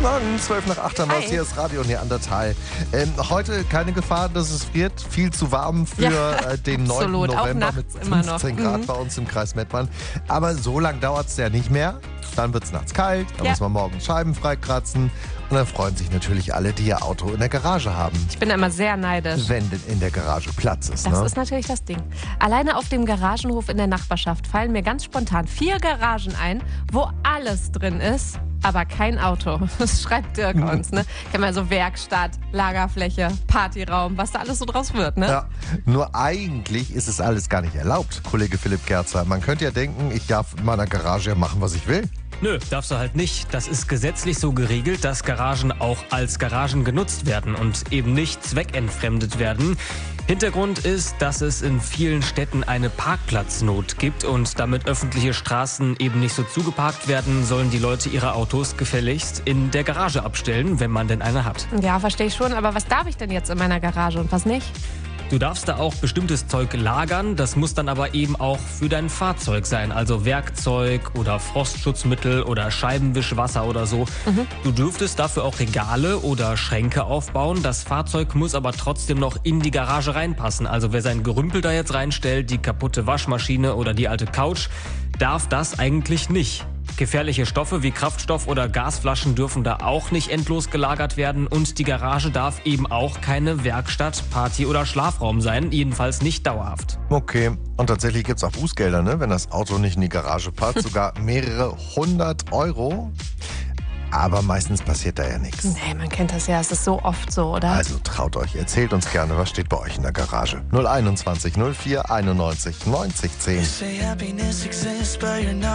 Morgen, 12:08 haben wir es. Hier ist Radio Neandertal. Heute keine Gefahr, dass es friert. Viel zu warm für den 9. absolut. November Auch mit nachts immer noch. 15 Grad bei uns im Kreis Mettmann. Aber so lang dauert es ja nicht mehr. Dann wird es nachts kalt, dann muss man morgens Scheiben freikratzen. Und dann freuen sich natürlich alle, die ihr Auto in der Garage haben. Ich bin immer sehr neidisch. Wenn denn in der Garage Platz ist. Das ist natürlich das Ding. Alleine auf dem Garagenhof in der Nachbarschaft fallen mir ganz spontan 4 Garagen ein, wo alles drin ist, aber kein Auto. Das schreibt Dirk uns, ne? Kennen wir so Werkstatt, Lagerfläche, Partyraum, was da alles so draus wird, ne? Ja, nur eigentlich ist es alles gar nicht erlaubt, Kollege Philipp Gerzer. Man könnte ja denken, ich darf in meiner Garage ja machen, was ich will. Nö, darfst du halt nicht. Das ist gesetzlich so geregelt, dass Garagen auch als Garagen genutzt werden und eben nicht zweckentfremdet werden. Hintergrund ist, dass es in vielen Städten eine Parkplatznot gibt und damit öffentliche Straßen eben nicht so zugeparkt werden, sollen die Leute ihre Autos gefälligst in der Garage abstellen, wenn man denn eine hat. Ja, verstehe ich schon, aber was darf ich denn jetzt in meiner Garage und was nicht? Du darfst da auch bestimmtes Zeug lagern, das muss dann aber eben auch für dein Fahrzeug sein, also Werkzeug oder Frostschutzmittel oder Scheibenwischwasser oder so. Du dürftest dafür auch Regale oder Schränke aufbauen, das Fahrzeug muss aber trotzdem noch in die Garage reinpassen. Also wer sein Gerümpel da jetzt reinstellt, die kaputte Waschmaschine oder die alte Couch, darf das eigentlich nicht. Gefährliche Stoffe wie Kraftstoff- oder Gasflaschen dürfen da auch nicht endlos gelagert werden und die Garage darf eben auch keine Werkstatt, Party- oder Schlafraum sein, jedenfalls nicht dauerhaft. Okay, und tatsächlich gibt es auch Bußgelder, ne? Wenn das Auto nicht in die Garage passt, sogar mehrere 100 €. Aber meistens passiert da ja nichts. Nee, man kennt das ja, es ist so oft so, oder? Also traut euch, erzählt uns gerne, was steht bei euch in der Garage. 021 04 91 90 10.